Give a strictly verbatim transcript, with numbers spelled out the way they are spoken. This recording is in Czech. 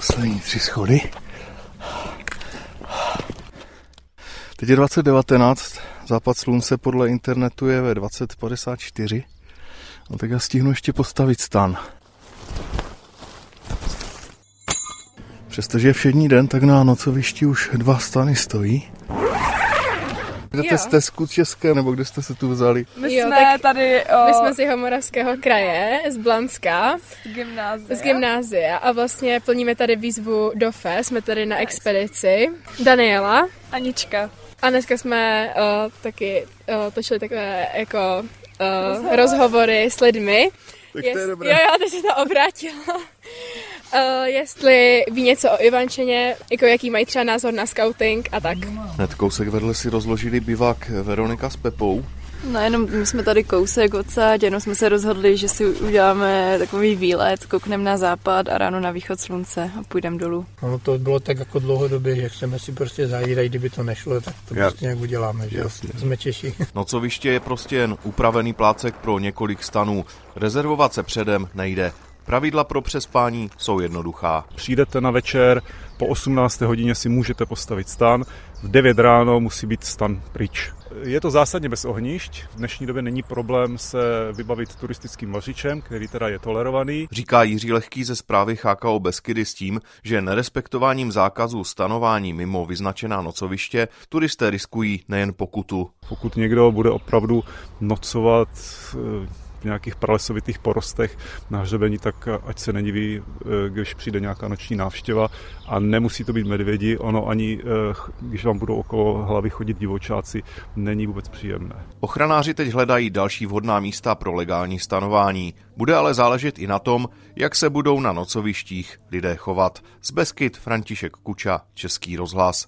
Poslední tři schody. Teď je dvacet devatenáct, západ slunce podle internetu je ve dvacet padesát čtyři. No tak já stihnu ještě postavit stan. Přestože je všední den, tak na nocovišti už dva stany stojí. Jdete z Tesku české, nebo kde jste se tu vzali? My jo, jsme tady... O... My jsme z Jihomoravského kraje, z Blanska. Z gymnázia. Z gymnázia a vlastně plníme tady výzvu do F E, jsme tady na expedici. Daniela. Anička. A dneska jsme uh, taky uh, točili takové jako uh, rozhovory. rozhovory s lidmi. Tak Jest, to je dobré. Jo, jo, teď se to obrátila. Uh, jestli ví něco o Ivančeně, jako jaký mají třeba názor na scouting a tak. Hned kousek vedle si rozložili bivak Veronika s Pepou. No jenom my jsme tady kousek odsaď, jenom jsme se rozhodli, že si uděláme takový výlet, koukneme na západ a ráno na východ slunce a půjdeme dolů. Ono to bylo tak jako dlouhodobě, že chceme si prostě zajít a kdyby to nešlo, tak to Jak? prostě nějak uděláme, že Jasně. jsme Češi. Nocoviště je prostě jen upravený plácek pro několik stanů. Rezervovat se předem nejde. Pravidla pro přespání jsou jednoduchá. Přijdete na večer, po osmnácté hodině si můžete postavit stan, v devět ráno musí být stan pryč. Je to zásadně bez ohnišť, v dnešní době není problém se vybavit turistickým vařičem, který teda je tolerovaný. Říká Jiří Lehký ze správy H K O Beskydy s tím, že nerespektováním zákazu stanování mimo vyznačená nocoviště turisté riskují nejen pokutu. Pokud někdo bude opravdu nocovat v nějakých pralesovitých porostech na hřebení, tak ať se nediví, když přijde nějaká noční návštěva a nemusí to být medvědi, ono ani, když vám budou okolo hlavy chodit divočáci, není vůbec příjemné. Ochranáři teď hledají další vhodná místa pro legální stanování. Bude ale záležet i na tom, jak se budou na nocovištích lidé chovat. Z Beskyd František Kuča, Český rozhlas.